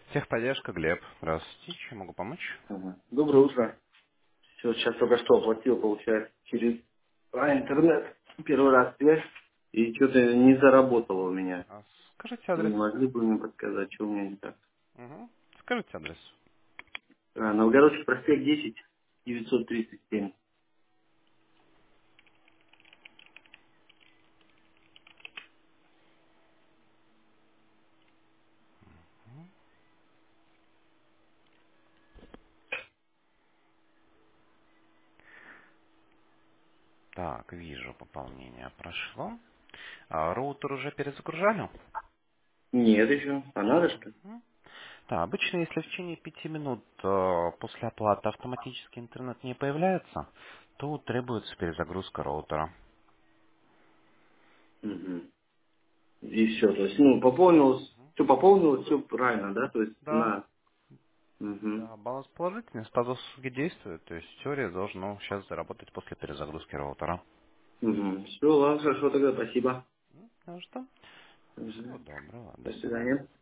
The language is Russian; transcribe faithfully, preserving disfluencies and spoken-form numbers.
Техподдержка, Глеб. Здравствуйте, чем могу помочь? Ага. Доброе утро. Все, сейчас только что оплатил, получается, через а, интернет. Первый раз связь. И что-то не заработало у меня. А, скажите Вы адрес. не могли бы мне подсказать, что у меня не так? Угу. Скажите адрес. А, Новгородский проспект десять, девятьсот тридцать семь. Так, вижу, пополнение прошло. А, роутер уже перезагружали? Нет еще. А надо что? Мгм. Да, обычно, если в течение пяти минут э, после оплаты автоматически интернет не появляется, то требуется перезагрузка роутера. Угу. И все. То есть, ну, пополнилось, все пополнилось, все правильно, да? То есть Да, на. Угу. да, баланс положительный, статус услуги действует, то есть теория должна сейчас заработать после перезагрузки роутера. Угу. Все, ладно, хорошо тогда, спасибо. Ну что? Мгм. Всего доброго, до До свидания. свидания.